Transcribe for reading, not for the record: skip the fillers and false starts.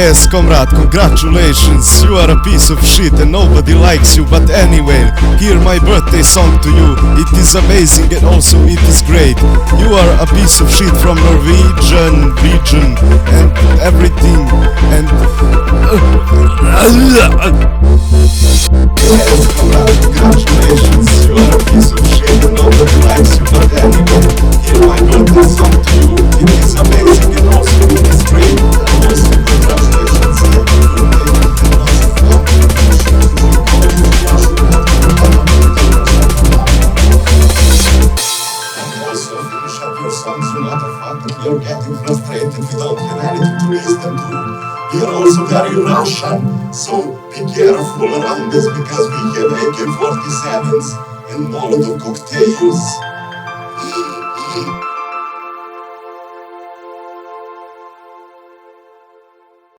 Yes, comrade, congratulations. You are a piece of shit and nobody likes you. But anyway, here my birthday song to you. It is amazing and also it is great. You are a piece of shit from Norwegian region and everything. And yes, comrade, congratulations. You are a piece of shit and nobody likes you. But anyway, here my birthday song to you. It is amazing and also it is great. You're getting frustrated, we don't have anything to listen to. We are also very Russian, so be careful around us because we have AK-47s and Molotov cocktails.